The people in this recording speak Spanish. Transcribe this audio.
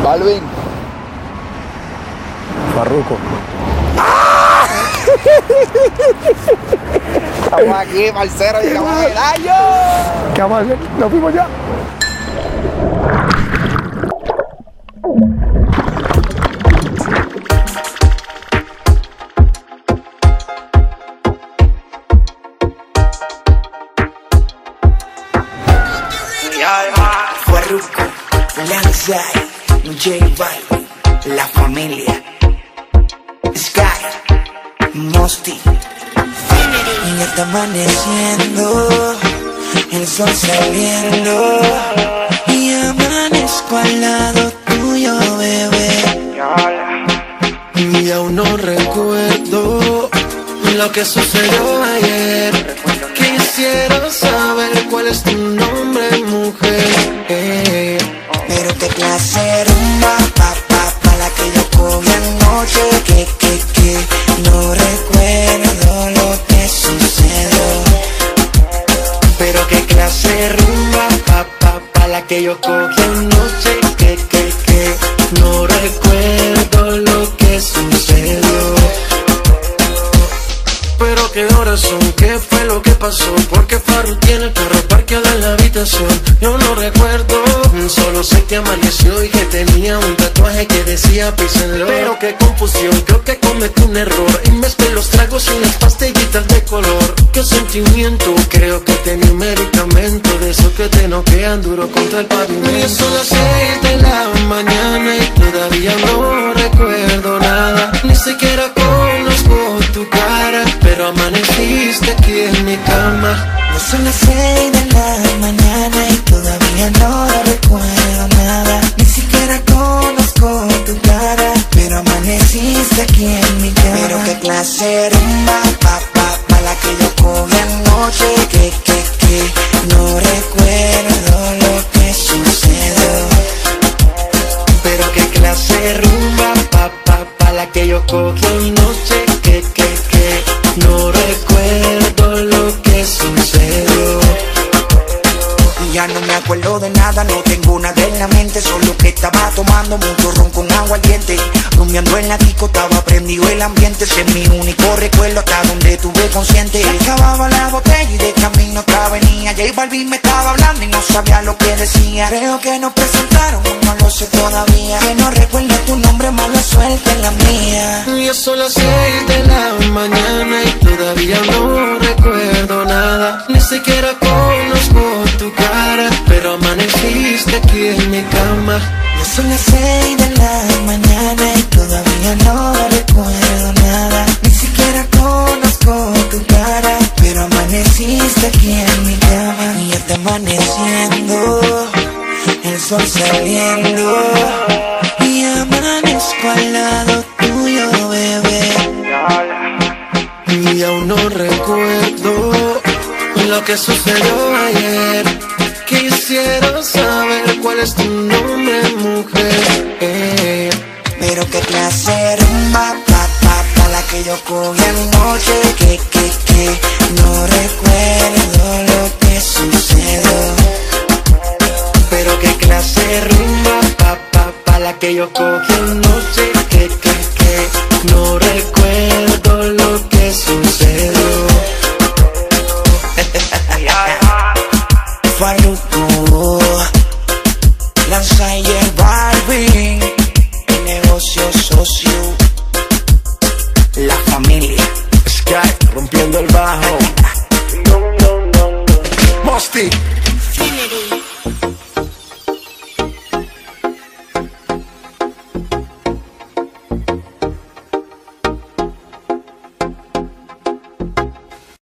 Balvin. Farruko. Estamos aquí, parcero, llegamos al año. ¿Qué vamos a hacer? ¿Nos fuimos ya? Farruko, Lanzai, J Balvin, La Familia, Sky, Mosty. Ya está amaneciendo, el sol saliendo, y amanezco al lado tuyo, bebé. Y aún no recuerdo lo que sucedió ayer. Quisiera saber cuál es tu nombre, mujer. Pero qué clase de rumba, pa la que yo cogí anoche. Que no recuerdo lo que sucedió. Pero qué clase de rumba, pa la que yo cogí anoche. Que no recuerdo lo que sucedió. Pero qué horas son, qué fue lo que pasó, porque Farru tiene el carro parqueado en la habitación. Yo no recuerdo, solo sé que amaneció y que tenía un tatuaje que decía Peace and Love. Pero qué confusión, creo que cometí un error y mezclé los tragos y las pastillitas de color. Qué sentimiento, creo que tenía un medicamento de esos que te noquean duro contra el pavimento. Y son las 6 de la mañana y todavía no recuerdo nada. Ni siquiera conozco tu cara, pero amaneciste aquí en mi cama. Ya son las 6 de la mañana y todavía no recuerdo nada. Ni siquiera conozco tu cara, pero amaneciste aquí en mi cama. Pero qué clase de rumba, pa la que yo cogí anoche. Que no recuerdo lo que sucedió. Pero qué clase de rumba, pa la que yo cogí anoche. Que no recuerdo lo que sucedió. Ya no me acuerdo de nada, no tengo nada en la mente. Solo que estaba tomando mucho ron con agua al diente. Rumiando en la disco, estaba prendido el ambiente. Ese es mi único recuerdo hasta donde estuve consciente. Se acababa la botella y de camino otra venía. J Balvin me estaba hablando y no sabía lo que decía. Creo que nos presentaron, no lo sé todavía. Que no recuerdo tu nombre, mala suerte en la mía. Ya son las 6 de la mañana y todavía no recuerdo nada. Ni siquiera conozco tu cara, pero amaneciste aquí en mi cama. Ya son las 6 de la mañana y todavía no recuerdo nada. Ni siquiera conozco tu cara, pero amaneciste aquí en mi cama. Y ya está amaneciendo, el sol saliendo, y amanezco al lado tuyo, bebé. Y aún no recuerdo lo que sucedió ayer. Quisiera saber cuál es tu nombre, mujer. Pero qué clase de rumba, pa la que yo cogí anoche. Que no recuerdo lo que sucedió. Pero qué clase de rumba, pa la que yo cogí anoche. Que no recuerdo lo que sucedió. Farruko, Lanzai, J Balvin, el negocio socio, La Familia, Sky, rompiendo el bajo.